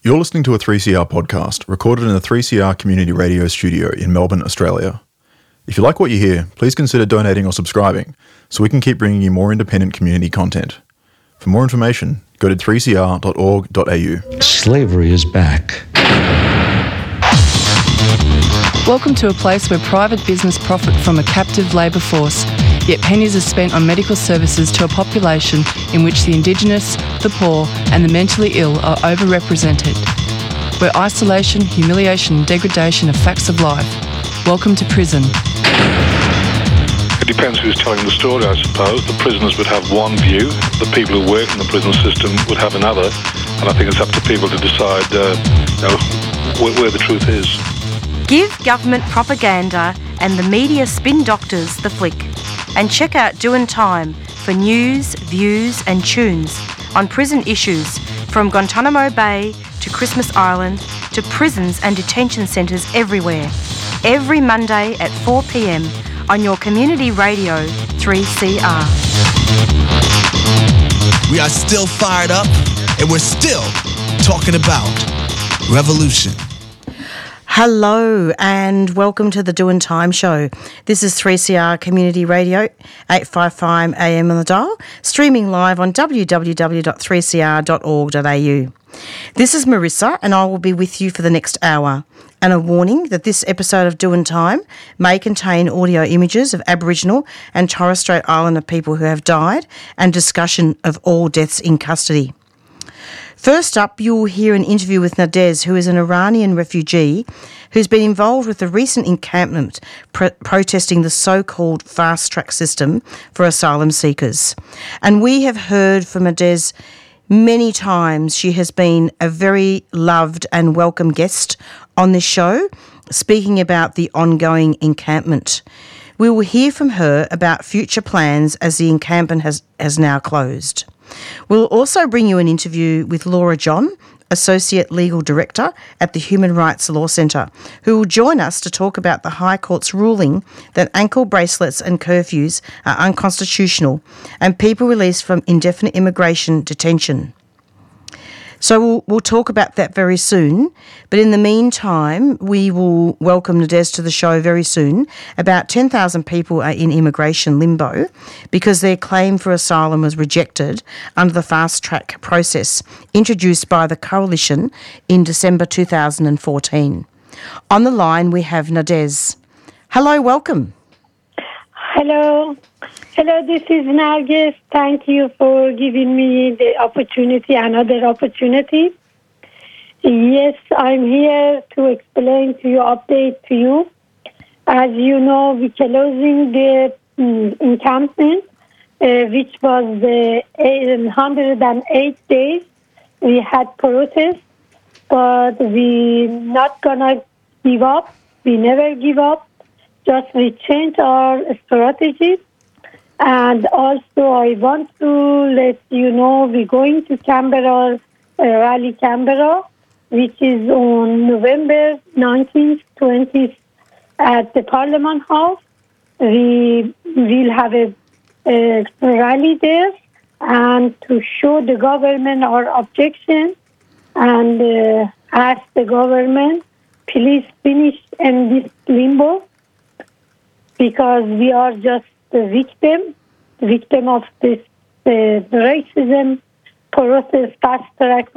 You're listening to a 3CR podcast recorded in the 3CR Community Radio studio in Melbourne, Australia. If you like what you hear, please consider donating or subscribing so we can keep bringing you more independent community content. For more information, go to 3cr.org.au. Slavery is back. Welcome to a place where private business profit from a captive labour force, yet pennies are spent on medical services to a population in which the Indigenous, the poor and the mentally ill are overrepresented. Where isolation, humiliation and degradation are facts of life. Welcome to prison. It depends who's telling the story, I suppose. The prisoners would have one view, the people who work in the prison system would have another, and I think it's up to people to decide where the truth is. Give government propaganda and the media spin doctors the flick. And check out Doin' Time for news, views and tunes on prison issues from Guantanamo Bay to Christmas Island to prisons and detention centres everywhere. Every Monday at 4 p.m. on your community radio 3CR. We are still fired up and we're still talking about revolution. Hello and welcome to the Doin' Time show. This is 3CR Community Radio, 855 AM on the dial, streaming live on www.3cr.org.au. This is Marissa and I will be with you for the next hour. And a warning that this episode of Doin' Time may contain audio images of Aboriginal and Torres Strait Islander people who have died and discussion of all deaths in custody. First up, you'll hear an interview with Nadez, who is an Iranian refugee who's been involved with the recent encampment protesting the so-called fast-track system for asylum seekers. And we have heard from Nadez many times. She has been a very loved and welcome guest on this show, speaking about the ongoing encampment. We will hear from her about future plans as the encampment has now closed. We'll also bring you an interview with Laura John, Associate Legal Director at the Human Rights Law Centre, who will join us to talk about the High Court's ruling that ankle bracelets and curfews are unconstitutional and people released from indefinite immigration detention. So we'll talk about that very soon. But in the meantime, we will welcome Nadez to the show very soon. About 10,000 people are in immigration limbo because their claim for asylum was rejected under the fast-track process introduced by the Coalition in December 2014. On the line, we have Nadez. Hello, welcome. Hello, this is Nargis. Thank you for giving me the opportunity, another opportunity. Yes, I'm here to explain to you, update to you. As you know, we're closing the encampment, which was 108 days. We had protests, but we're not going to give up. We never give up. Just we change our strategy. And also I want to let you know we're going to Canberra, Rally Canberra, which is on November 19th, 20th at the Parliament House. We will have a rally there and to show the government our objection and ask the government, please finish in this limbo, because we are just the victim of this racism process, fast-track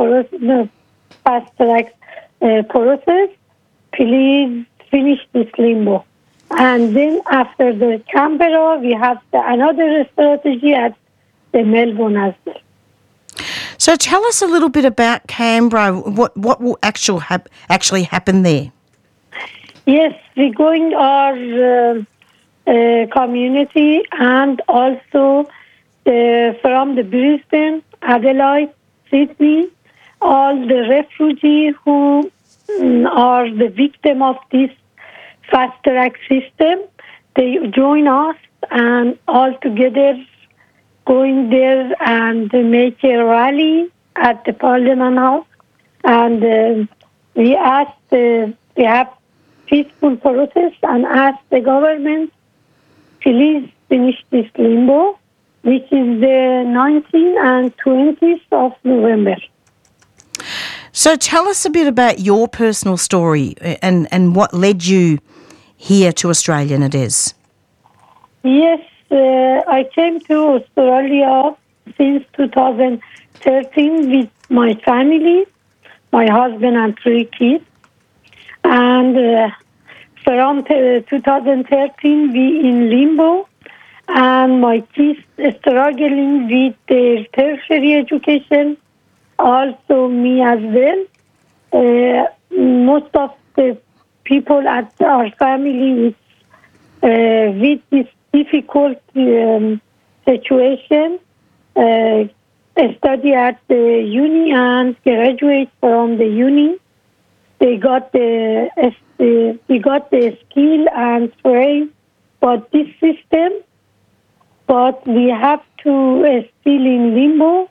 process. Please finish this limbo. And then after the Canberra, we have another strategy at the Melbourne as well. So tell us a little bit about Canberra. What will actually happen there? Yes, we're going our community and also from the Brisbane, Adelaide, Sydney, all the refugees who are the victim of this fast-track system, they join us and all together going there and make a rally at the Parliament House. And we have peaceful protest and ask the government, please finish this limbo, which is the 19th and 20th of November. So tell us a bit about your personal story and what led you here to Australia, Nadez. Yes, I came to Australia since 2013 with my family, my husband and 3 kids. And from 2013, we in limbo, and my kids struggling with their tertiary education. Also me as well. Most of the people at our family with this difficult situation study at the uni and graduate from the uni. We got the skill and train for this system, but we have to still in limbo.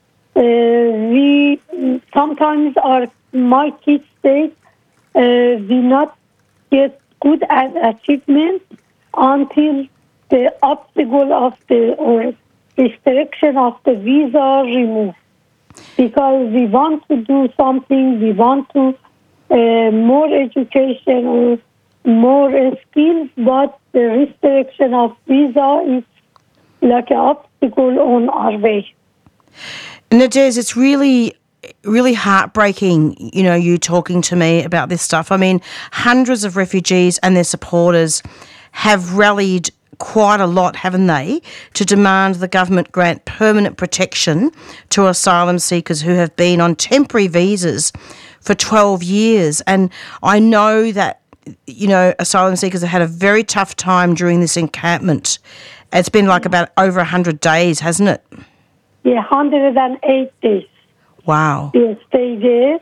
We sometimes my kids say we not get good at achievement until the obstacle of or restriction of the visa removed, because we want to do something, we want to more education or more skills, but the restriction of visa is like an obstacle on our way. Nadez, it's really heartbreaking, you talking to me about this stuff. I mean, hundreds of refugees and their supporters have rallied quite a lot, haven't they, to demand the government grant permanent protection to asylum seekers who have been on temporary visas for 12 years. And I know that, asylum seekers have had a very tough time during this encampment. It's been like about over 100 days, hasn't it? Yeah, 108 days. Wow. We stayed there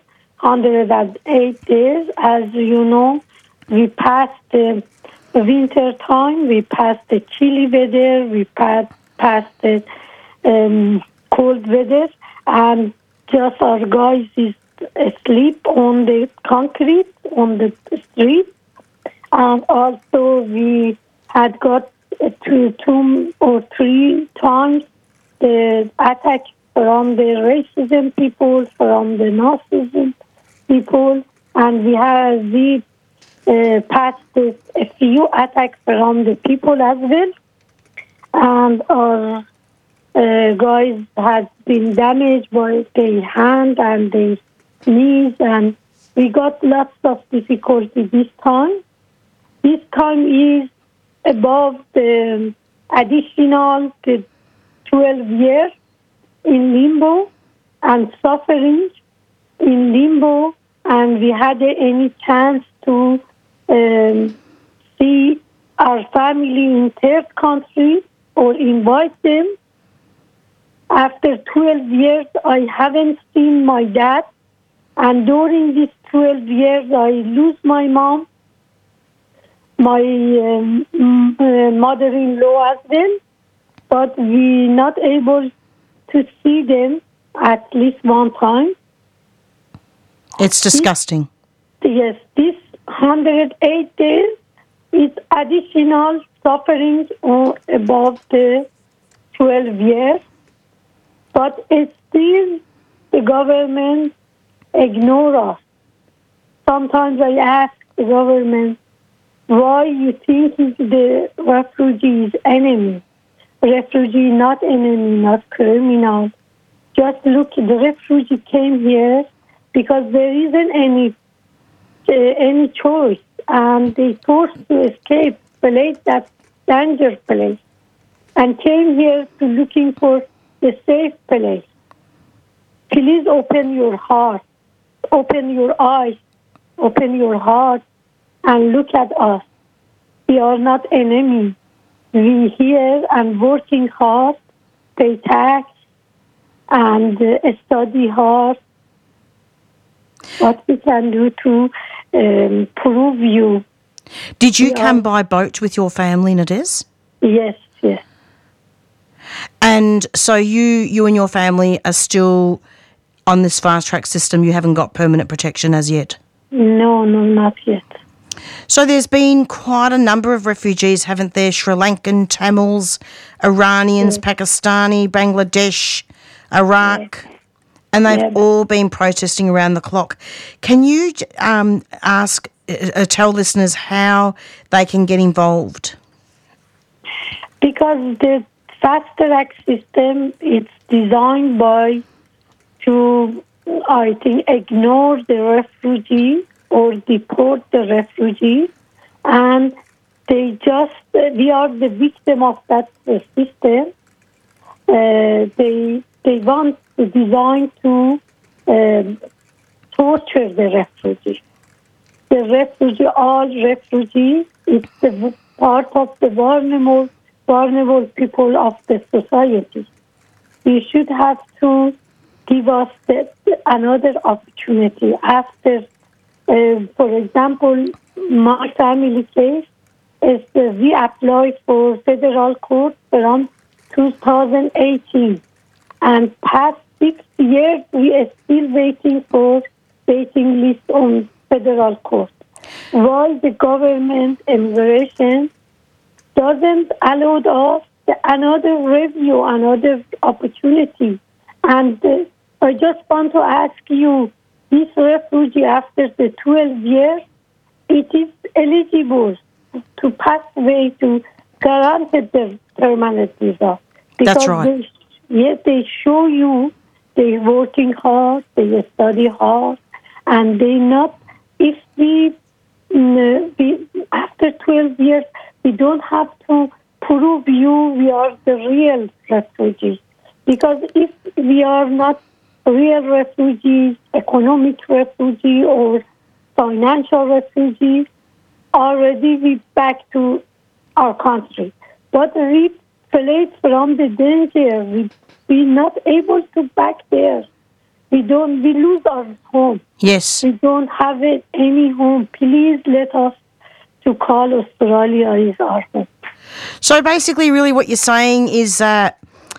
108 days. As you know, we passed the winter time, we passed the chilly weather, we passed the cold weather, and just our guys is asleep on the concrete, on the street. And also we had got 2 or 3 times the attack from the racism people, from the Nazism people, and we passed a few attacks from the people as well. And our guys had been damaged by their hand and their knees, and we got lots of difficulty this time. This time is above the additional 12 years in limbo and suffering in limbo, and we had any chance to see our family in third country or invite them. After 12 years, I haven't seen my dad, and during these 12 years, I lose my mom, my mother-in-law as well, but we not able to see them at least one time. It's disgusting. Yes, this 108 days is additional suffering above the 12 years, but it's still the government ignore us. Sometimes I ask the government, why you think the refugee is enemy? Refugee not enemy, not criminal. Just look, the refugee came here because there isn't any choice, and they forced to escape place, that danger place, and came here to looking for the safe place. Please open your heart, open your eyes, open your heart, and look at us. We are not enemies. We here and working hard, pay tax, and study hard. What we can do to prove you. Did you come by boat with your family, Nadez? Yes, yes. And so you and your family are still on this fast-track system. You haven't got permanent protection as yet? No, not yet. So there's been quite a number of refugees, haven't there? Sri Lankan, Tamils, Iranians, Pakistani, Bangladesh, Iraq, And they've all been protesting around the clock. Can you tell listeners how they can get involved? Because the fast track system is designed to, I think, ignore the refugee or deport the refugees, and we are the victim of that system. They want to design to torture the refugees. All refugees, it's the part of the vulnerable people of the society. You should have to give us another opportunity after, for example, my family case is we applied for federal court around 2018, and past 6 years we are still waiting for waiting list on federal court. While the government immigration doesn't allow us another review, another opportunity. And I just want to ask you, this refugee after the 12 years, it is eligible to pass away to granted the permanent visa. Because that's right. They show you they're working hard, they study hard, and they not, if we after 12 years, we don't have to prove we are the real refugees. Because if we are not real refugees, economic refugee or financial refugees, already we back to our country. But we fled from the danger. We not able to back there. We lose our home. Yes. We don't have any home. Please let us to call Australia is our home. So basically, really what you're saying is that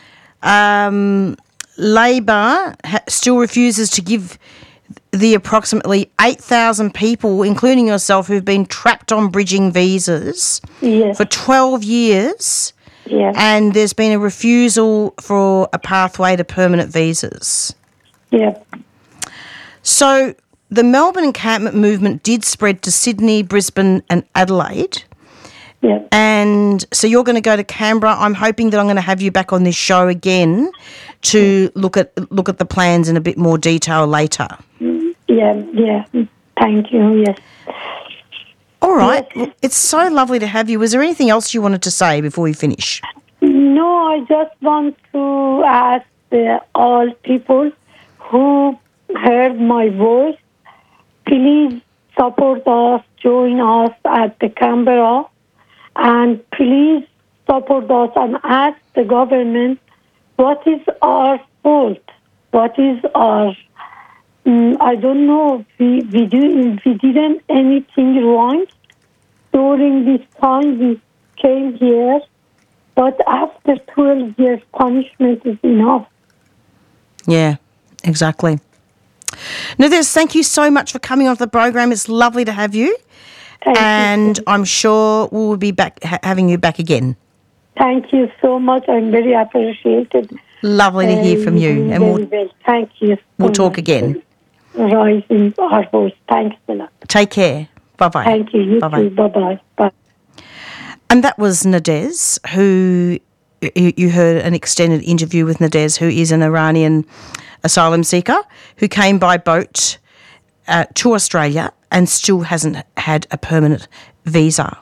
Labor still refuses to give the approximately 8,000 people, including yourself, who've been trapped on bridging visas for 12 years, and there's been a refusal for a pathway to permanent visas. Yeah. So the Melbourne encampment movement did spread to Sydney, Brisbane and Adelaide. Yeah. And so you're going to go to Canberra. I'm hoping that I'm going to have you back on this show again to look at the plans in a bit more detail later. Yeah. Thank you, yes. All right. Yes. Well, it's so lovely to have you. Was there anything else you wanted to say before we finish? No, I just want to ask all people who heard my voice, please support us, join us at the Canberra, and please support us and ask the government what is our fault, what is our, I don't know, we didn't anything wrong during this time we came here, but after 12 years punishment is enough. Yeah, exactly. Nadez, thank you so much for coming on the program. It's lovely to have you. Thank you. I'm sure we'll be back having you back again. Thank you so much. I'm very appreciated. Lovely to hear from you. And thank you. We'll talk again. Rising our voice. Thanks a lot. Take care. Bye-bye. Thank you. You Bye-bye. too. Bye-bye. Bye. And that was Nadez, who you heard an extended interview with Nadez, who is an Iranian asylum seeker who came by boat to Australia and still hasn't had a permanent visa.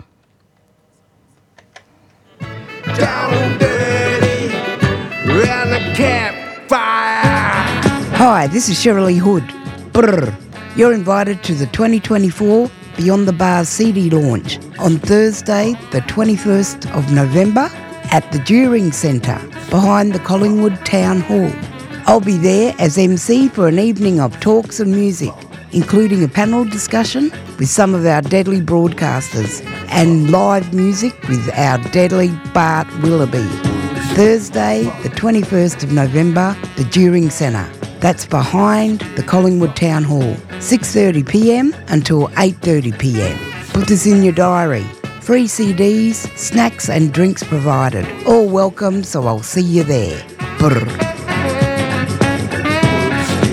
Down dirty, round the campfire. Hi, this is Shirley Hood. Brr. You're invited to the 2024 Beyond the Bars CD launch on Thursday, the 21st of November at the During Centre behind the Collingwood Town Hall. I'll be there as MC for an evening of talks and music, including a panel discussion with some of our deadly broadcasters and live music with our deadly Bart Willoughby. Thursday, the 21st of November, the During Centre. That's behind the Collingwood Town Hall, 6:30pm until 8:30pm. Put this in your diary. Free CDs, snacks and drinks provided. All welcome, so I'll see you there. Brr.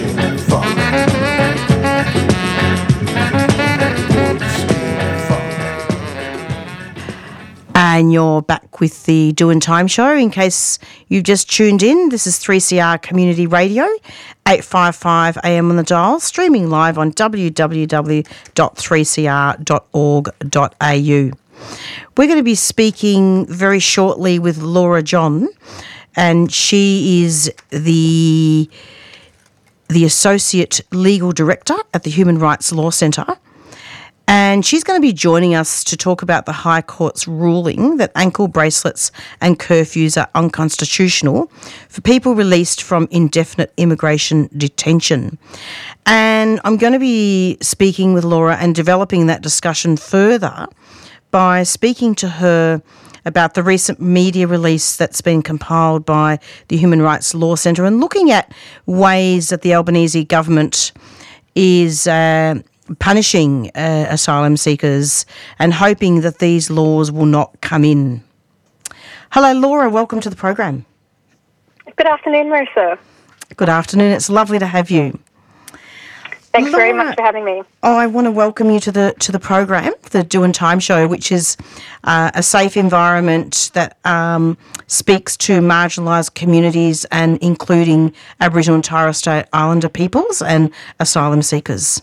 and you're back with the Doing Time show. In case you've just tuned in, this is 3CR Community Radio, 855 AM on the dial, streaming live on www.3cr.org.au. We're going to be speaking very shortly with Laura John, and she is the Associate Legal Director at the Human Rights Law Centre. And she's going to be joining us to talk about the High Court's ruling that ankle bracelets and curfews are unconstitutional for people released from indefinite immigration detention. And I'm going to be speaking with Laura and developing that discussion further by speaking to her about the recent media release that's been compiled by the Human Rights Law Centre and looking at ways that the Albanese government is punishing asylum seekers and hoping that these laws will not come in. Hello, Laura. Welcome to the program. Good afternoon, Marissa. Good afternoon. It's lovely to have you. Thanks Laura, very much for having me. I want to welcome you to the program, the Doing Time show, which is a safe environment that speaks to marginalised communities and including Aboriginal and Torres Strait Islander peoples and asylum seekers.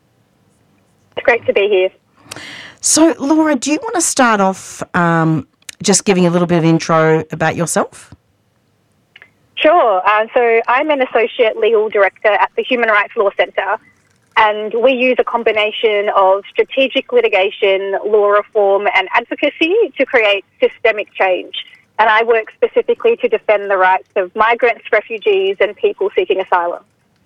It's great to be here. So, Laura, do you want to start off just giving a little bit of intro about yourself? Sure. So I'm an Associate Legal Director at the Human Rights Law Centre, and we use a combination of strategic litigation, law reform and advocacy to create systemic change. And I work specifically to defend the rights of migrants, refugees and people seeking asylum.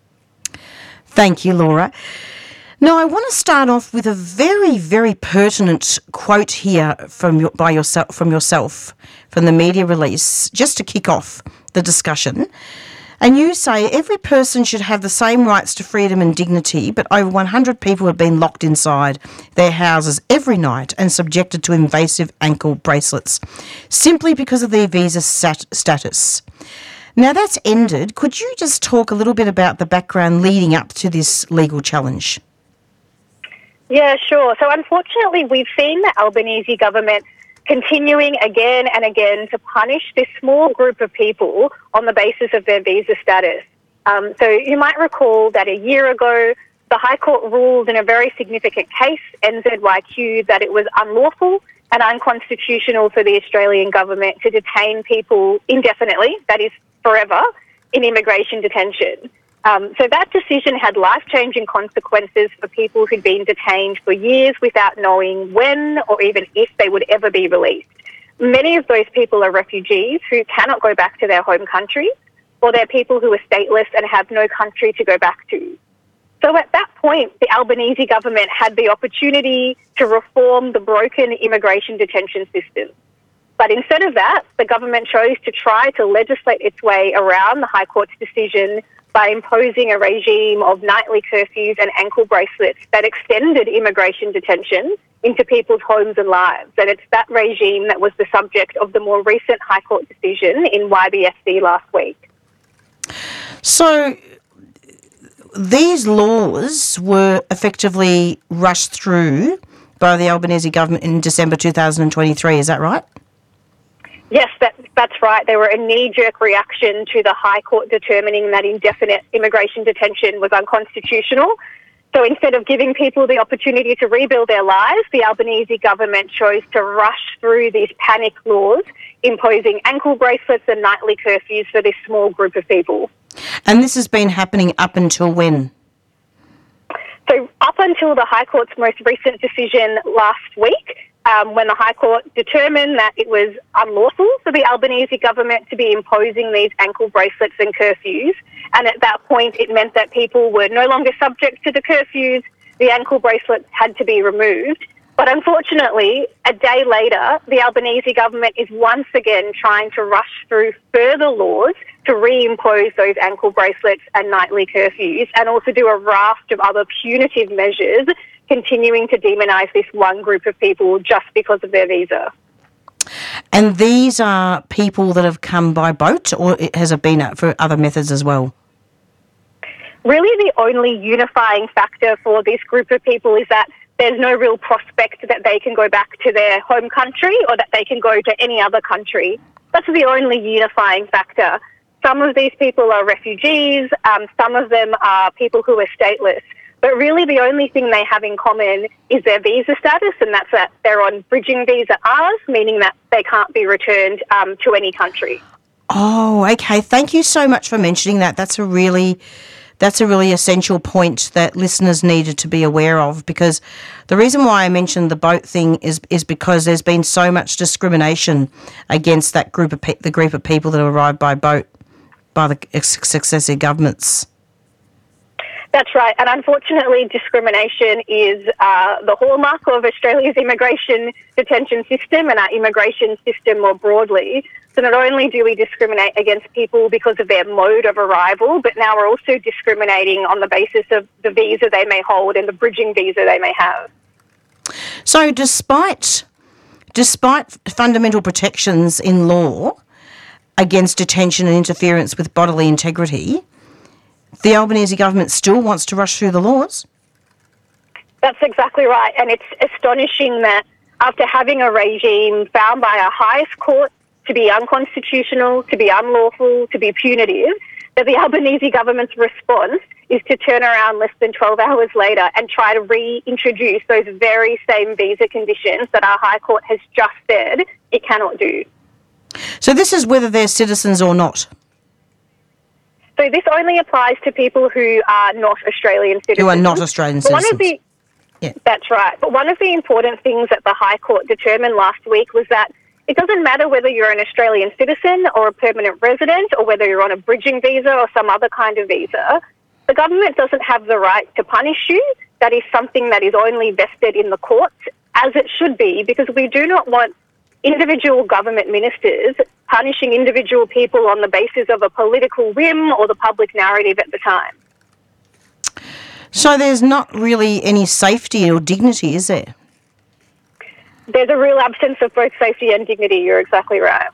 Thank you, Laura. Now, I want to start off with a very, very pertinent quote here from yourself, from the media release, just to kick off the discussion. And you say, every person should have the same rights to freedom and dignity, but over 100 people have been locked inside their houses every night and subjected to invasive ankle bracelets, simply because of their visa status. Now, that's ended. Could you just talk a little bit about the background leading up to this legal challenge? Yeah, sure. So unfortunately, we've seen the Albanese government continuing again and again to punish this small group of people on the basis of their visa status. So you might recall that a year ago, the High Court ruled in a very significant case, NZYQ, that it was unlawful and unconstitutional for the Australian government to detain people indefinitely, that is forever, in immigration detention. So that decision had life-changing consequences for people who'd been detained for years without knowing when or even if they would ever be released. Many of those people are refugees who cannot go back to their home country, or they're people who are stateless and have no country to go back to. So at that point, the Albanese government had the opportunity to reform the broken immigration detention system. But instead of that, the government chose to try to legislate its way around the High Court's decision by imposing a regime of nightly curfews and ankle bracelets that extended immigration detention into people's homes and lives. And it's that regime that was the subject of the more recent High Court decision in YBSD last week. So these laws were effectively rushed through by the Albanese government in December 2023, is that right? Yes, that's right. They were a knee-jerk reaction to the High Court determining that indefinite immigration detention was unconstitutional. So instead of giving people the opportunity to rebuild their lives, the Albanese government chose to rush through these panic laws, imposing ankle bracelets and nightly curfews for this small group of people. And this has been happening up until when? So up until the High Court's most recent decision last week, when the High Court determined that it was unlawful for the Albanese government to be imposing these ankle bracelets and curfews. And at that point, it meant that people were no longer subject to the curfews. The ankle bracelets had to be removed. But unfortunately, a day later, the Albanese government is once again trying to rush through further laws to reimpose those ankle bracelets and nightly curfews, and also do a raft of other punitive measures, continuing to demonise this one group of people just because of their visa. And these are people that have come by boat, or has it been for other methods as well? Really, the only unifying factor for this group of people is that there's no real prospect that they can go back to their home country or that they can go to any other country. That's the only unifying factor. Some of these people are refugees, some of them are people who are stateless. But really the only thing they have in common is their visa status, and that's that they're on bridging visa Rs, meaning that they can't be returned to any country. Oh, okay. Thank you so much for mentioning that. That's a really essential point that listeners needed to be aware of, because the reason why I mentioned the boat thing is because there's been so much discrimination against that group of the group of people that arrived by boat by the successive governments. That's right, and unfortunately discrimination is the hallmark of Australia's immigration detention system and our immigration system more broadly. So not only do we discriminate against people because of their mode of arrival, but now we're also discriminating on the basis of the visa they may hold and the bridging visa they may have. So despite fundamental protections in law against detention and interference with bodily integrity, the Albanese government still wants to rush through the laws? That's exactly right, and it's astonishing that after having a regime found by our highest court to be unconstitutional, to be unlawful, to be punitive, that the Albanese government's response is to turn around less than 12 hours later and try to reintroduce those very same visa conditions that our High Court has just said it cannot do. So this is whether they're citizens or not? So this only applies to people who are not Australian citizens. Who are not Australian citizens. That's right. But one of the important things that the High Court determined last week was that it doesn't matter whether you're an Australian citizen or a permanent resident or whether you're on a bridging visa or some other kind of visa. The government doesn't have the right to punish you. That is something that is only vested in the courts, as it should be, because we do not want individual government ministers punishing individual people on the basis of a political whim or the public narrative at the time. So there's not really any safety or dignity, is there? There's a real absence of both safety and dignity. You're exactly right.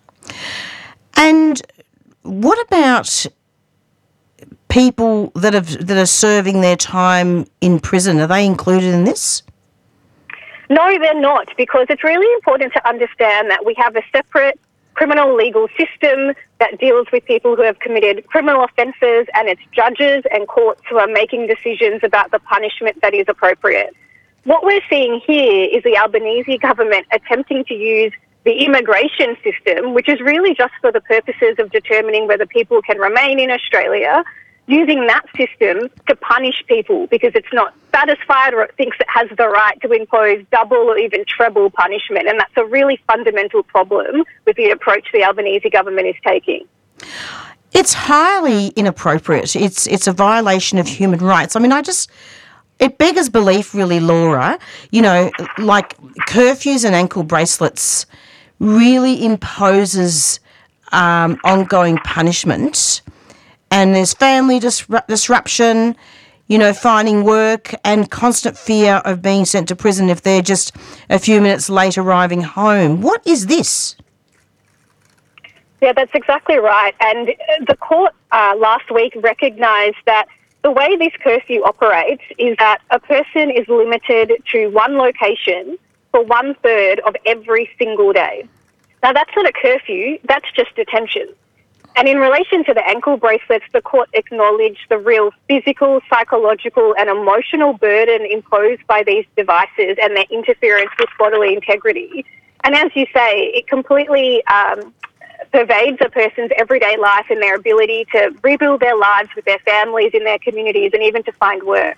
And what about people that are serving their time in prison? Are they included in this? No, they're not, because it's really important to understand that we have a separate criminal legal system that deals with people who have committed criminal offences, and it's judges and courts who are making decisions about the punishment that is appropriate. What we're seeing here is the Albanese government attempting to use the immigration system, which is really just for the purposes of determining whether people can remain in Australia, using that system to punish people because it's not satisfied or it thinks it has the right to impose double or even treble punishment. And that's a really fundamental problem with the approach the Albanese government is taking. It's highly inappropriate. It's a violation of human rights. I mean, it beggars belief, really, Laura. You know, like curfews and ankle bracelets really imposes ongoing punishment. And there's family disruption, you know, finding work and constant fear of being sent to prison if they're just a few minutes late arriving home. What is this? Yeah, that's exactly right. And the court last week recognised that the way this curfew operates is that a person is limited to one location for 1/3 of every single day. Now, that's not a curfew, that's just detention. And in relation to the ankle bracelets, the court acknowledged the real physical, psychological and emotional burden imposed by these devices and their interference with bodily integrity. And as you say, it completely pervades a person's everyday life and their ability to rebuild their lives with their families, in their communities, and even to find work.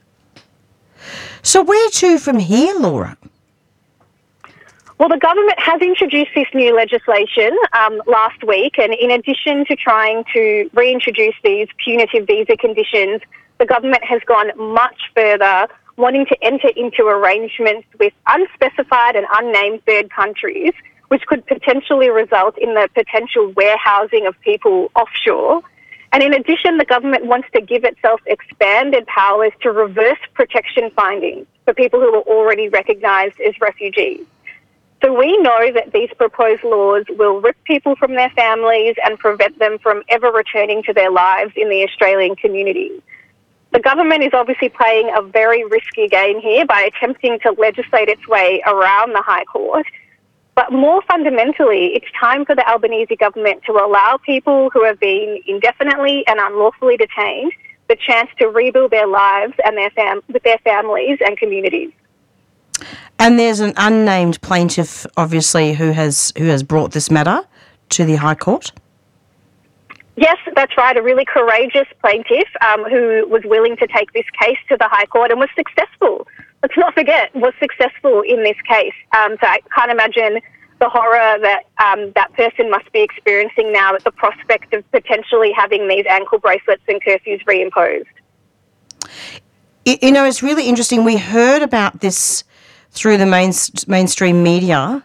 So where to from here, Laura? Well, the government has introduced this new legislation last week, and in addition to trying to reintroduce these punitive visa conditions, the government has gone much further, wanting to enter into arrangements with unspecified and unnamed third countries, which could potentially result in the potential warehousing of people offshore. And in addition, the government wants to give itself expanded powers to reverse protection findings for people who are already recognised as refugees. So we know that these proposed laws will rip people from their families and prevent them from ever returning to their lives in the Australian community. The government is obviously playing a very risky game here by attempting to legislate its way around the High Court. But more fundamentally, it's time for the Albanese government to allow people who have been indefinitely and unlawfully detained the chance to rebuild their lives and with their families and communities. And there's an unnamed plaintiff, obviously, who has brought this matter to the High Court. Yes, that's right, a really courageous plaintiff who was willing to take this case to the High Court and was successful. Let's not forget, was successful in this case. So I can't imagine the horror that that person must be experiencing now at the prospect of potentially having these ankle bracelets and curfews reimposed. You know, it's really interesting. We heard about this through the mainstream media,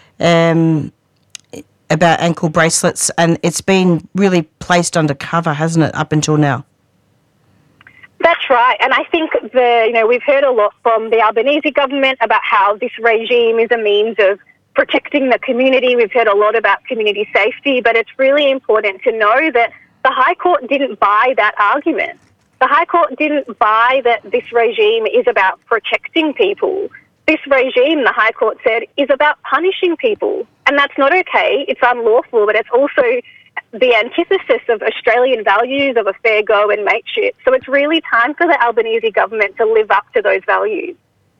about ankle bracelets, and it's been really placed under cover, hasn't it, up until now? That's right, and I think we've heard a lot from the Albanese government about how this regime is a means of protecting the community. We've heard a lot about community safety, but it's really important to know that the High Court didn't buy that argument. The High Court didn't buy that this regime is about protecting people. This regime, the High Court said, is about punishing people. And that's not okay. It's unlawful, but it's also the antithesis of Australian values of a fair go and mateship. So it's really time for the Albanese government to live up to those values.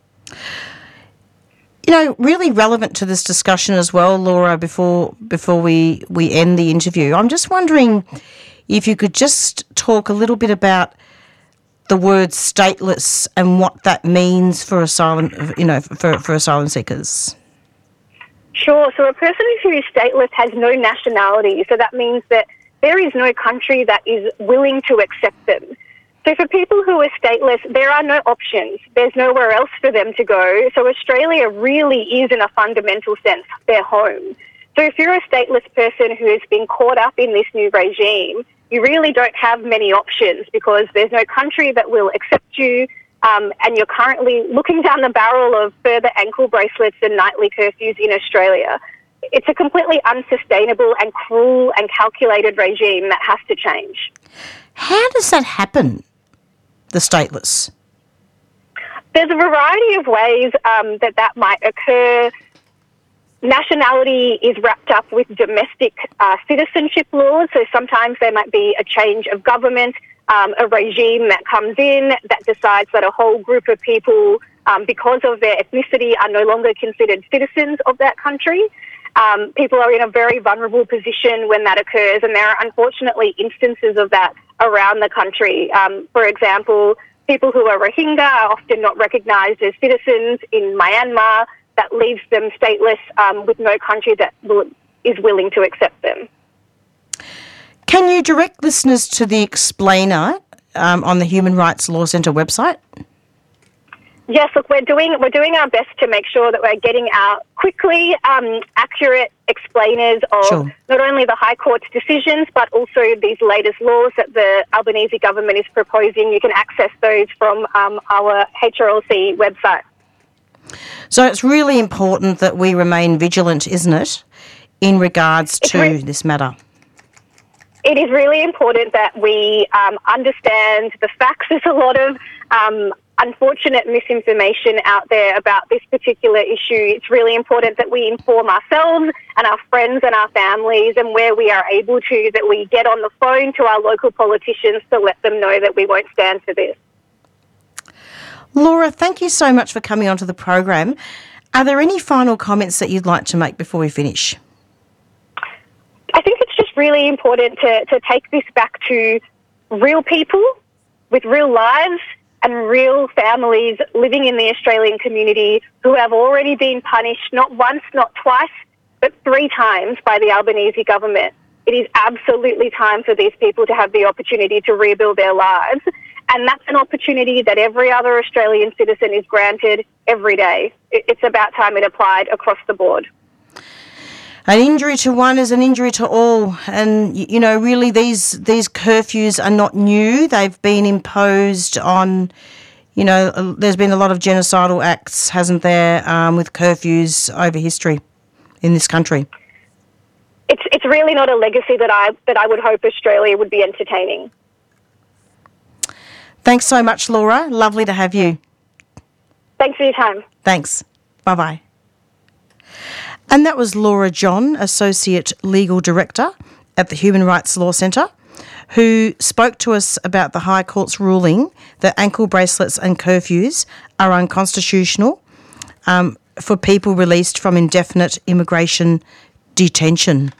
You know, really relevant to this discussion as well, Laura, before we end the interview, I'm just wondering if you could just talk a little bit about the word stateless and what that means for asylum, for asylum seekers. Sure. So a person who is stateless has no nationality. So that means that there is no country that is willing to accept them. So for people who are stateless, there are no options. There's nowhere else for them to go. So Australia really is, in a fundamental sense, their home. So if you're a stateless person who has been caught up in this new regime, you really don't have many options because there's no country that will accept you, and you're currently looking down the barrel of further ankle bracelets and nightly curfews in Australia. It's a completely unsustainable and cruel and calculated regime that has to change. How does that happen, the stateless? There's a variety of ways that might occur. Nationality is wrapped up with domestic citizenship laws, so sometimes there might be a change of government, a regime that comes in that decides that a whole group of people, because of their ethnicity, are no longer considered citizens of that country. People are in a very vulnerable position when that occurs, and there are unfortunately instances of that around the country. For example, people who are Rohingya are often not recognised as citizens in Myanmar. That leaves them stateless with no country that is willing to accept them. Can you direct listeners to the explainer on the Human Rights Law Centre website? Yes, look, we're doing our best to make sure that we're getting out quickly accurate explainers of not only the High Court's decisions, but also these latest laws that the Albanese government is proposing. You can access those from our HRLC website. So it's really important that we remain vigilant, isn't it, in regards to this matter? It is really important that we understand the facts. There's a lot of unfortunate misinformation out there about this particular issue. It's really important that we inform ourselves and our friends and our families, and where we are able to, that we get on the phone to our local politicians to let them know that we won't stand for this. Laura, thank you so much for coming onto the program. Are there any final comments that you'd like to make before we finish? I think it's just really important to take this back to real people with real lives and real families living in the Australian community who have already been punished not once, not twice, but 3 times by the Albanese government. It is absolutely time for these people to have the opportunity to rebuild their lives. And that's an opportunity that every other Australian citizen is granted every day. It's about time it applied across the board. An injury to one is an injury to all. And, you know, really these curfews are not new. They've been imposed on, you know, there's been a lot of genocidal acts, hasn't there, with curfews over history in this country. It's really not a legacy that I would hope Australia would be entertaining. Thanks so much, Laura. Lovely to have you. Thanks for your time. Thanks. Bye-bye. And that was Laura John, Associate Legal Director at the Human Rights Law Centre, who spoke to us about the High Court's ruling that ankle bracelets and curfews are unconstitutional for people released from indefinite immigration detention.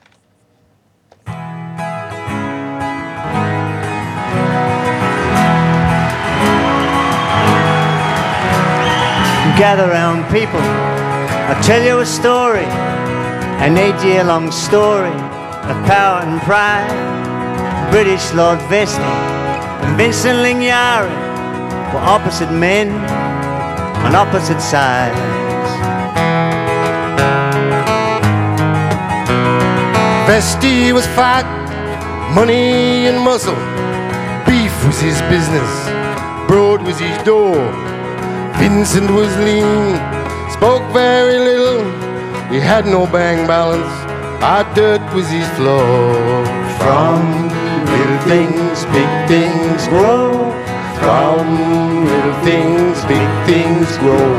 Gather round, people, I'll tell you a story, an 8-year-long story of power and pride. British Lord Vestey and Vincent Lingiari were opposite men on opposite sides. Vestey was fat, money and muscle. Beef was his business, broad was his door. Vincent was lean, spoke very little. He had no bank balance, our dirt was his floor. From little things, big things grow. From little things, big things grow.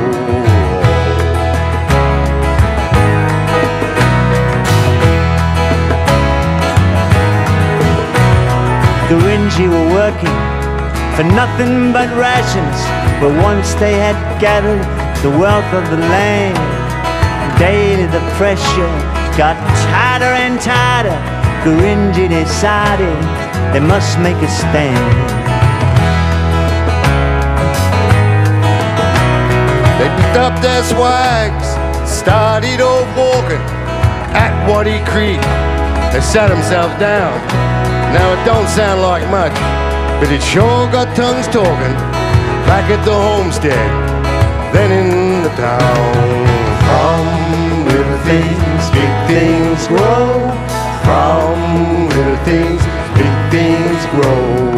The Ringy were working for nothing but rations, but once they had gathered the wealth of the land, daily the pressure got tighter and tighter. Gurindji decided they must make a stand. They picked up their swags, started off walking at Waddy Creek. They sat themselves down. Now it don't sound like much, but it sure got tongues talking back at the homestead, then in the town. From little things, big things grow. From little things, big things grow.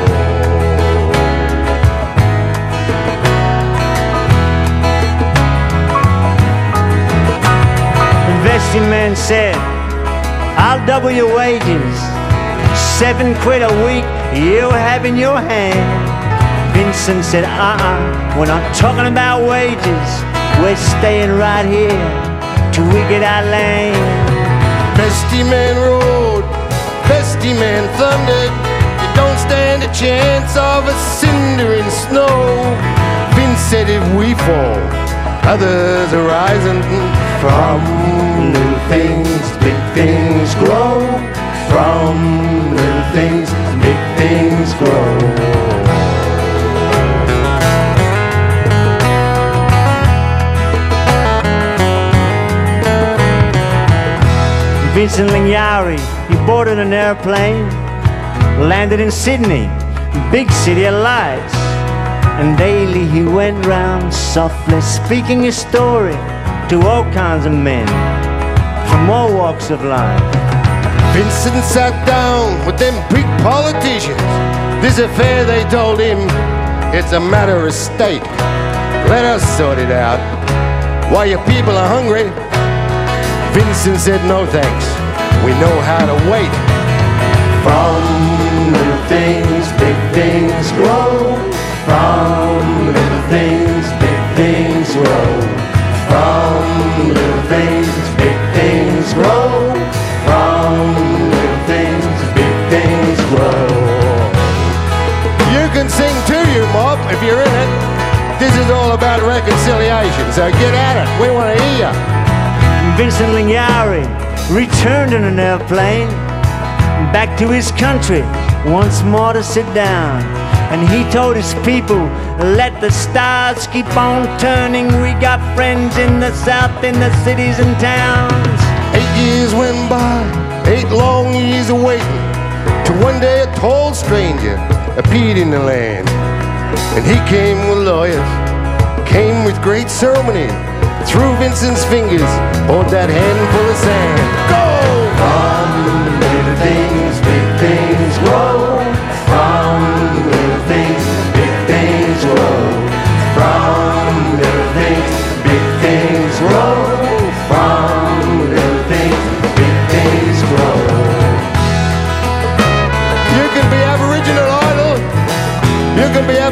The Vestey man said, I'll double your wages, 7 quid a week you have in your hand. Vincent said, we're not talking about wages, we're staying right here till we get our land. Vestey man rode, Vestey man thundered. You don't stand a chance of a cinder in snow. Vince said if we fall, others are rising. From little things, big things grow. From little things, big things grow. Vincent Lingiari, he boarded an airplane, landed in Sydney, big city of lights. And daily he went round softly speaking his story to all kinds of men from all walks of life. Vincent sat down with them big politicians. This affair, they told him, it's a matter of state. Let us sort it out. While your people are hungry. Vincent said no thanks, we know how to wait. From little things, big things grow. From little things, big things grow. From little things, big things grow. From little things, big things grow. You can sing too, you mob, if you're in it. This is all about reconciliation, so get at it, we want to hear you. Vincent Lingiari returned in an airplane back to his country once more to sit down. And he told his people, let the stars keep on turning. We got friends in the south, in the cities and towns. 8 years went by, 8 long years of waiting, till one day a tall stranger appeared in the land. And he came with lawyers, came with great ceremony. Through Vincent's fingers, hold that handful of sand. Go! From little things, big things grow. From little things, big things grow. From little things, big things grow. From little things, big things grow. You can be Aboriginal idol. You can be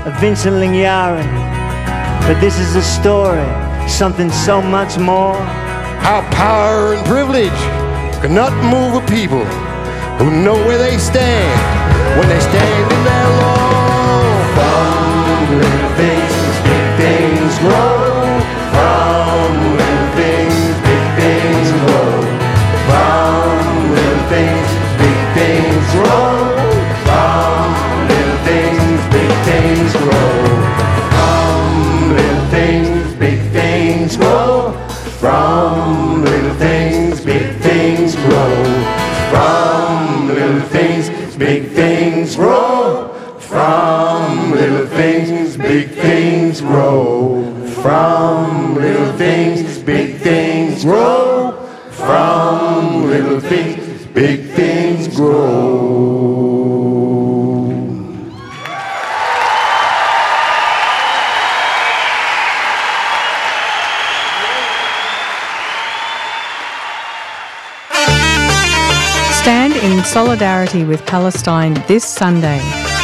of Vincent Lingiari. But this is a story, something so much more. How power and privilege cannot move a people who know where they stand when they stand in their law. From little things, big things grow. From little things, big things grow. From little things, big things grow. From little things, big things grow. From little things, big things grow. From little things, big things grow. From little things, big things grow. From little things, big things grow. From little things, big things grow. From little things, big things grow. Stand in solidarity with Palestine this Sunday.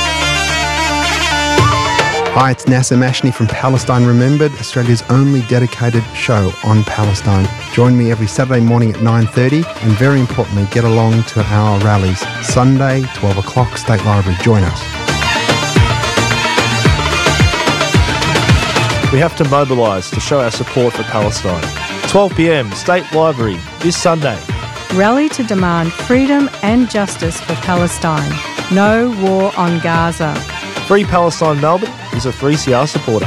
Hi, it's Nasser Mashni from Palestine Remembered, Australia's only dedicated show on Palestine. Join me every Saturday morning at 9:30 and very importantly, get along to our rallies. Sunday, 12 o'clock, State Library. Join us. We have to mobilise to show our support for Palestine. 12 p.m, State Library, this Sunday. Rally to demand freedom and justice for Palestine. No war on Gaza. Free Palestine Melbourne is a 3CR supporter.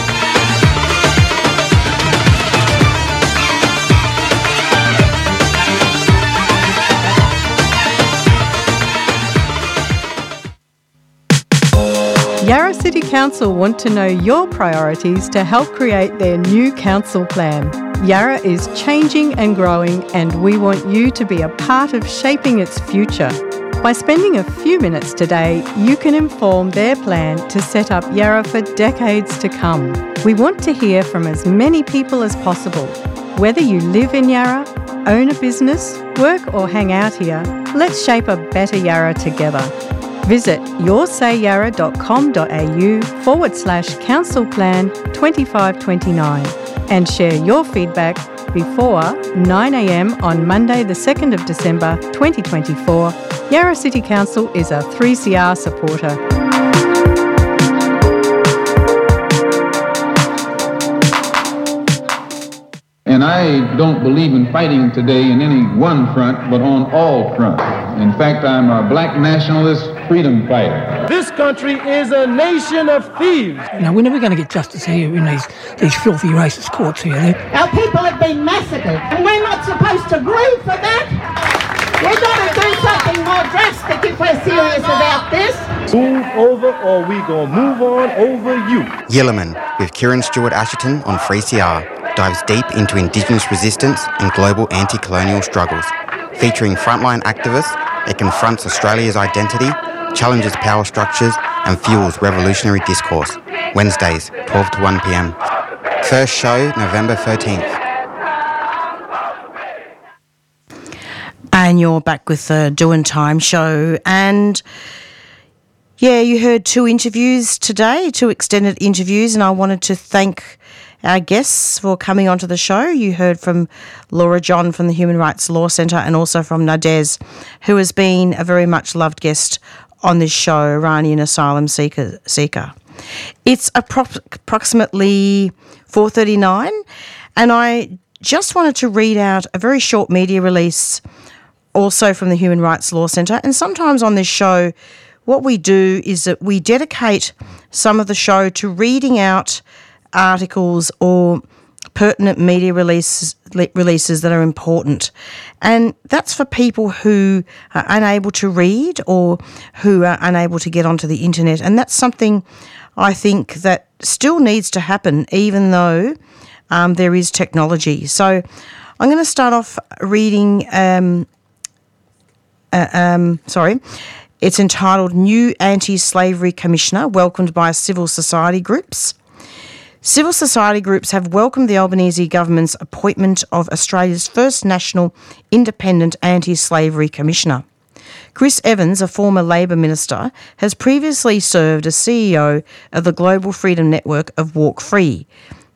Yarra City Council want to know your priorities to help create their new council plan. Yarra is changing and growing, and we want you to be a part of shaping its future. By spending a few minutes today, you can inform their plan to set up Yarra for decades to come. We want to hear from as many people as possible. Whether you live in Yarra, own a business, work or hang out here, let's shape a better Yarra together. Visit yoursayarra.com.au/council plan 2529 and share your feedback before 9 a.m. on Monday the 2nd of December 2024. Yarra City Council is a 3CR supporter. And I don't believe in fighting today in any one front, but on all fronts. In fact, I'm a black nationalist freedom fighter. This country is a nation of thieves. No, we're never going to get justice here in these filthy racist courts here. Our people have been massacred, and we're not supposed to grieve for that. We're going to do something more drastic if we're serious about this. Move over or we going to move on over you. Yilliman with Kieran Stewart Asherton on 3CR dives deep into Indigenous resistance and global anti-colonial struggles. Featuring frontline activists, it confronts Australia's identity, challenges power structures and fuels revolutionary discourse. Wednesdays, 12 to 1 p.m. First show, November 13th. And you're back with the Doing Time show. And yeah, you heard two interviews today, two extended interviews, and I wanted to thank our guests for coming onto the show. You heard from Laura John from the Human Rights Law Centre and also from Nadez, who has been a very much loved guest on this show, Iranian asylum seeker. It's approximately 4:39, and I just wanted to read out a very short media release also from the Human Rights Law Centre. And sometimes on this show, what we do is that we dedicate some of the show to reading out articles or pertinent media releases that are important. And that's for people who are unable to read or who are unable to get onto the internet. And that's something I think that still needs to happen, even though there is technology. So I'm going to start off reading, it's entitled New Anti-Slavery Commissioner Welcomed by Civil Society Groups. Civil society groups have welcomed the Albanese government's appointment of Australia's first national independent anti-slavery commissioner. Chris Evans, a former Labor minister, has previously served as CEO of the Global Freedom Network of Walk Free,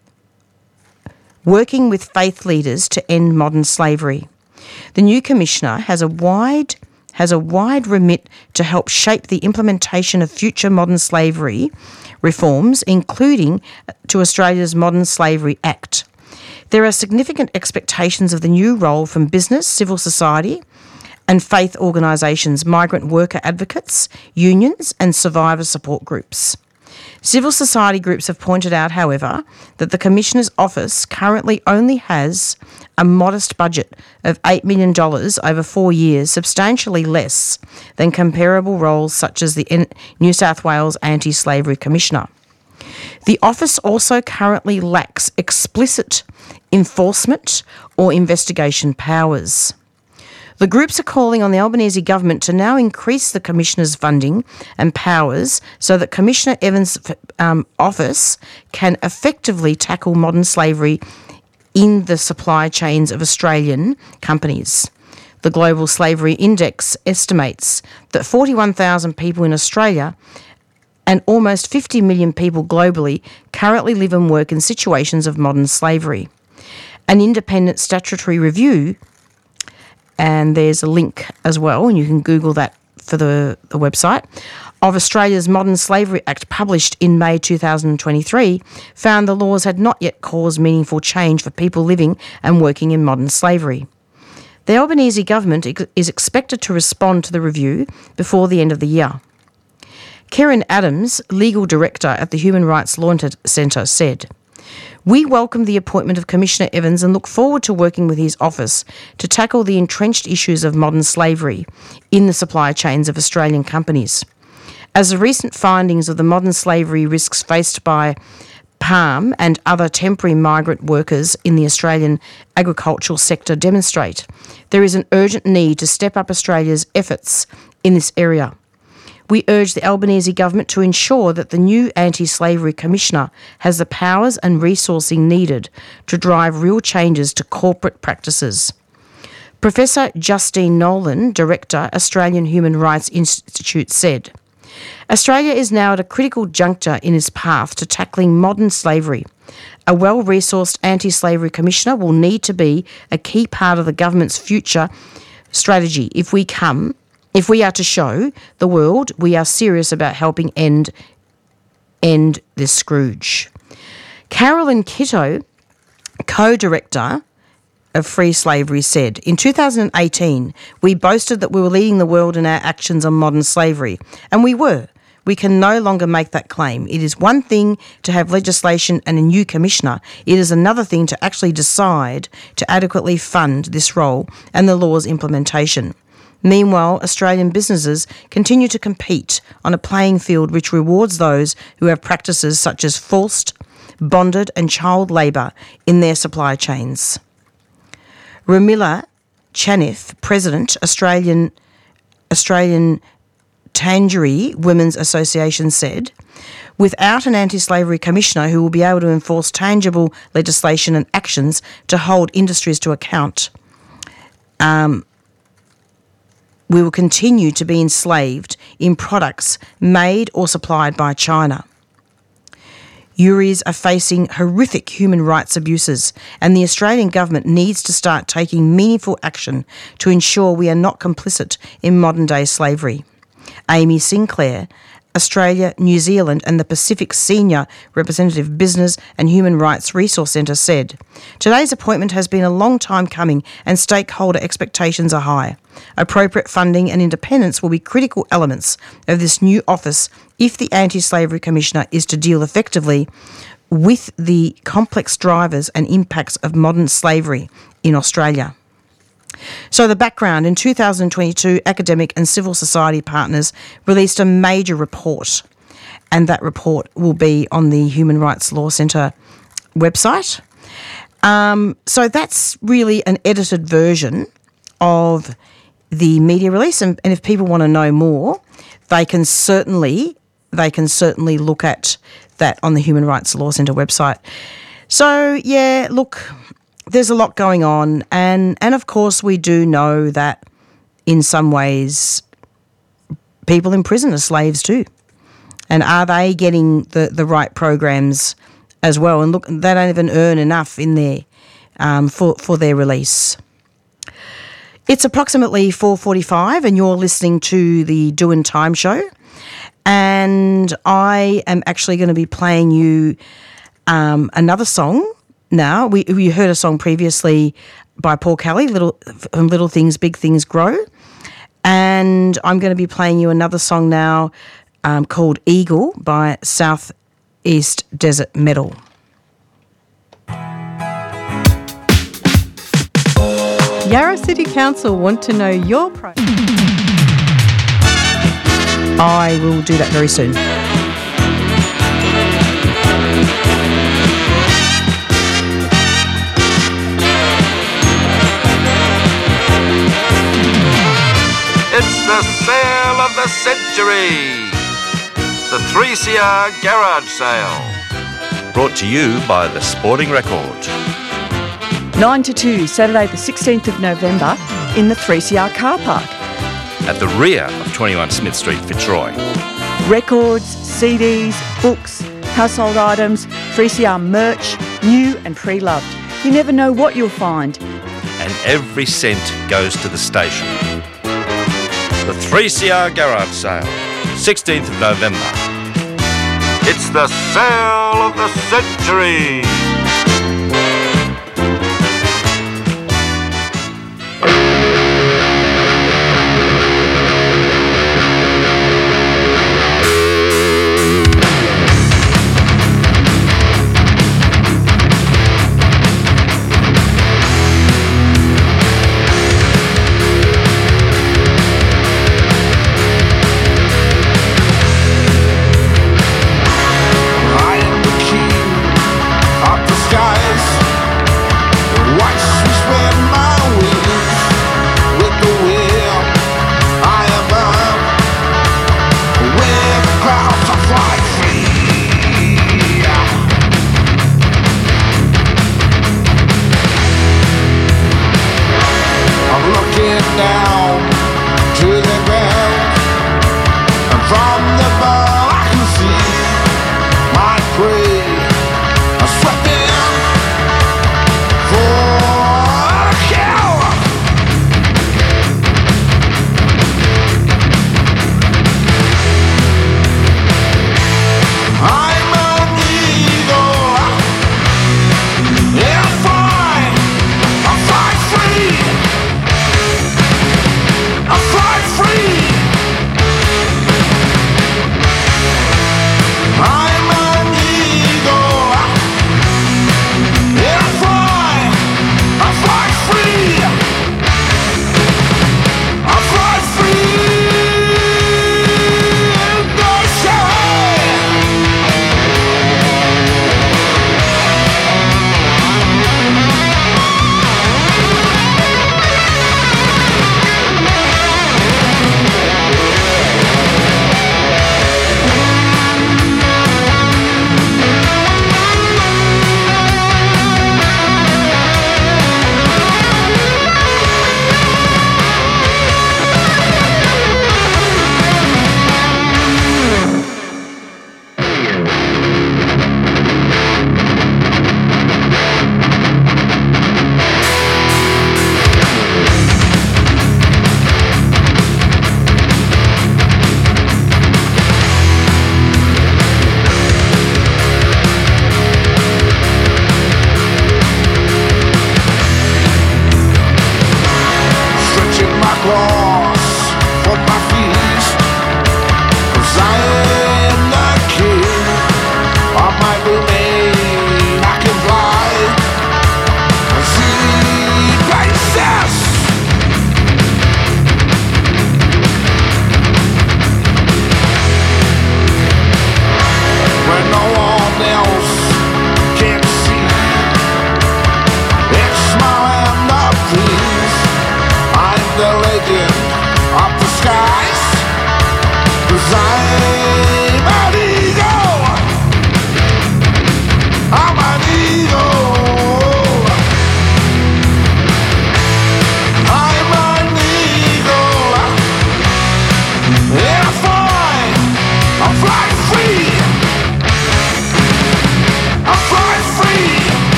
working with faith leaders to end modern slavery. The new commissioner has a wide remit to help shape the implementation of future modern slavery reforms, including to Australia's Modern Slavery Act. There are significant expectations of the new role from business, civil society and faith organisations, migrant worker advocates, unions and survivor support groups. Civil society groups have pointed out, however, that the Commissioner's office currently only has a modest budget of $8 million over 4 years, substantially less than comparable roles such as the New South Wales Anti-Slavery Commissioner. The office also currently lacks explicit enforcement or investigation powers. The groups are calling on the Albanese government to now increase the Commissioner's funding and powers so that Commissioner Evans' office can effectively tackle modern slavery in the supply chains of Australian companies. The Global Slavery Index estimates that 41,000 people in Australia and almost 50 million people globally currently live and work in situations of modern slavery. An independent statutory review, and there's a link as well, and you can Google that for the website, of Australia's Modern Slavery Act, published in May 2023, found the laws had not yet caused meaningful change for people living and working in modern slavery. The Albanese government is expected to respond to the review before the end of the year. Karen Adams, Legal Director at the Human Rights Law Centre, said, "We welcome the appointment of Commissioner Evans and look forward to working with his office to tackle the entrenched issues of modern slavery in the supply chains of Australian companies. As the recent findings of the modern slavery risks faced by palm and other temporary migrant workers in the Australian agricultural sector demonstrate, there is an urgent need to step up Australia's efforts in this area. We urge the Albanese government to ensure that the new Anti-Slavery Commissioner has the powers and resourcing needed to drive real changes to corporate practices." Professor Justine Nolan, Director, Australian Human Rights Institute, said, "Australia is now at a critical juncture in its path to tackling modern slavery. A well-resourced Anti-Slavery Commissioner will need to be a key part of the government's future strategy if we are to show the world we are serious about helping end this Scrooge." Carolyn Kitto, co-director of Free Slavery, said, "In 2018, we boasted that we were leading the world in our actions on modern slavery, and we were. We can no longer make that claim. It is one thing to have legislation and a new commissioner. It is another thing to actually decide to adequately fund this role and the law's implementation. Meanwhile, Australian businesses continue to compete on a playing field which rewards those who have practices such as forced, bonded and child labour in their supply chains." Ramila Chanif, President, Australian Tangerine Women's Association, said, "Without an anti-slavery commissioner who will be able to enforce tangible legislation and actions to hold industries to account, we will continue to be enslaved in products made or supplied by China. Yuris are facing horrific human rights abuses, and the Australian government needs to start taking meaningful action to ensure we are not complicit in modern-day slavery." Amy Sinclair, Australia, New Zealand and the Pacific Senior Representative Business and Human Rights Resource Centre, said, "Today's appointment has been a long time coming and stakeholder expectations are high. Appropriate funding and independence will be critical elements of this new office if the Anti-Slavery Commissioner is to deal effectively with the complex drivers and impacts of modern slavery in Australia." So the background: in 2022, academic and civil society partners released a major report, and that report will be on the Human Rights Law Centre website. So that's really an edited version of the media release, and if people want to know more, they can certainly look at that on the Human Rights Law Centre website. So yeah, look, there's a lot going on, and of course we do know that in some ways, people in prison are slaves too. And are they getting the right programs as well? And look, they don't even earn enough in there for their release. It's approximately 4:45 and you're listening to the Doin' Time show. And I am actually going to be playing you another song now. We heard a song previously by Paul Kelly, Little Things, Big Things Grow. And I'm going to be playing you another song now called Eagle by Southeast Desert Metal. Yarra City Council want to know your I will do that very soon. It's the sale of the century. The 3CR Garage Sale. Brought to you by the Sporting Record. 9 to 2, Saturday the 16th of November in the 3CR car park. At the rear of 21 Smith Street, Fitzroy. Records, CDs, books, household items, 3CR merch, new and pre-loved. You never know what you'll find. And every cent goes to the station. The 3CR Garage Sale, 16th of November. It's the sale of the century. I am the king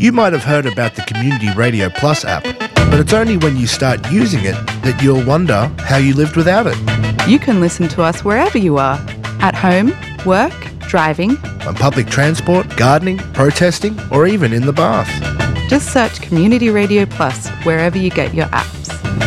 You might have heard about the Community Radio Plus app, but it's only when you start using it that you'll wonder how you lived without it. You can listen to us wherever you are, at home, work, driving, On public transport, gardening, protesting, or even in the bath. Just search Community Radio Plus wherever you get your apps.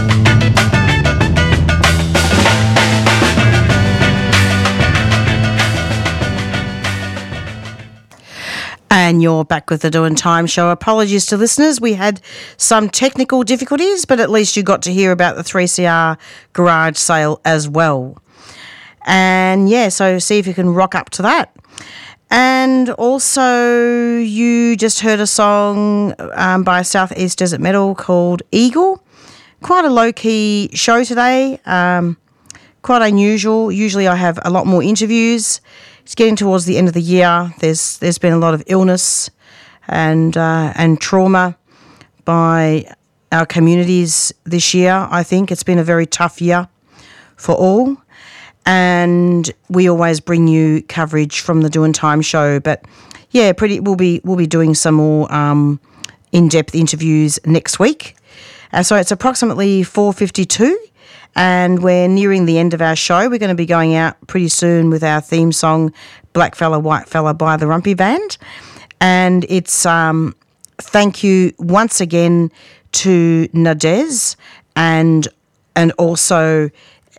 And you're back with the Doing Time Show. Apologies to listeners. We had some technical difficulties, but at least you got to hear about the 3CR garage sale as well. And yeah, so see if you can rock up to that. And also, you just heard a song by Southeast Desert Metal called Eagle. Quite a low-key show today, quite unusual. Usually I have a lot more interviews. It's getting towards the end of the year. There's been a lot of illness and trauma by our communities this year. I think it's been a very tough year for all. And we always bring you coverage from the Doing Time Show. But yeah, we'll be doing some more in-depth interviews next week. So it's approximately 4:52, and we're nearing the end of our show. We're going to be going out pretty soon with our theme song, Black Fella, White Fella by the Rumpy Band. And it's thank you once again to Nadez and also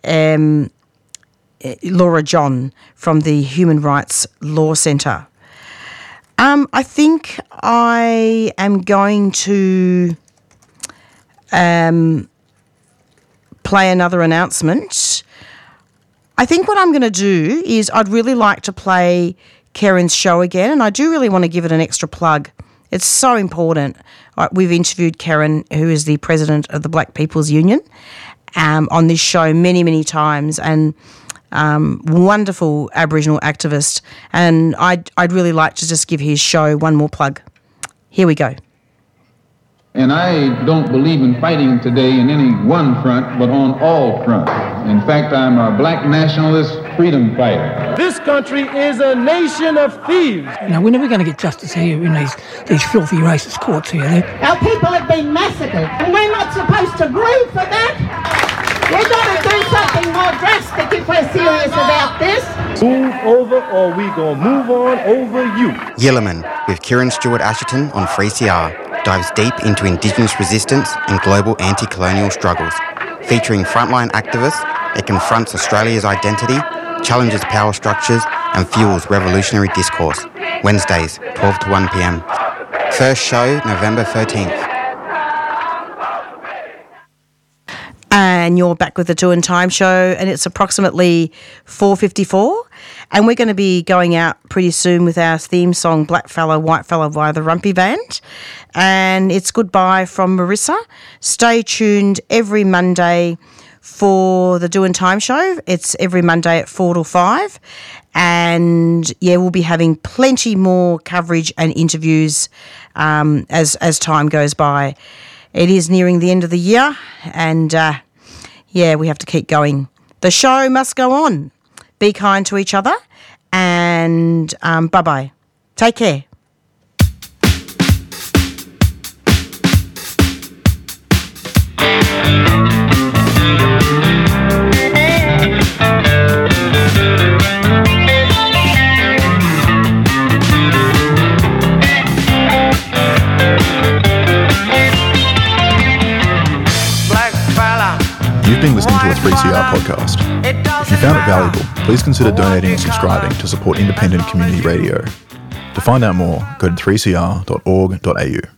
Laura John from the Human Rights Law Centre. I think I am going to play another announcement. I think what I'm going to do is I'd really like to play Karen's show again, and I do really want to give it an extra plug. It's so important. We've interviewed Karen, who is the president of the Black People's Union, on this show many, many times, and wonderful Aboriginal activist, and I'd really like to just give his show one more plug. Here we go. And I don't believe in fighting today in any one front, but on all fronts. In fact, I'm a black nationalist freedom fighter. This country is a nation of thieves. Now, we're never going to get justice here in these filthy racist courts here. Our people have been massacred, and we're not supposed to grieve for that. We've got to do something more drastic if we're serious about this. Move over or we gonna move on over you. Yilliman with Kieran Stewart Asherton on 3CR dives deep into Indigenous resistance and global anti-colonial struggles. Featuring frontline activists, it confronts Australia's identity, challenges power structures and fuels revolutionary discourse. Wednesdays, 12 to 1 p.m. First show, November 13th. And you're back with the Doing Time Show, and it's approximately 4:54, and we're going to be going out pretty soon with our theme song, Black Fella, White Fella by the Rumpy Band, and it's goodbye from Marissa. Stay tuned every Monday for the Doing Time Show. It's every Monday at 4 to 5, and yeah, we'll be having plenty more coverage and interviews as time goes by. It is nearing the end of the year, and yeah, we have to keep going. The show must go on. Be kind to each other, and bye-bye. Take care. You've been listening to a 3CR podcast. If you found it valuable, please consider donating or subscribing to support independent community radio. To find out more, go to 3cr.org.au.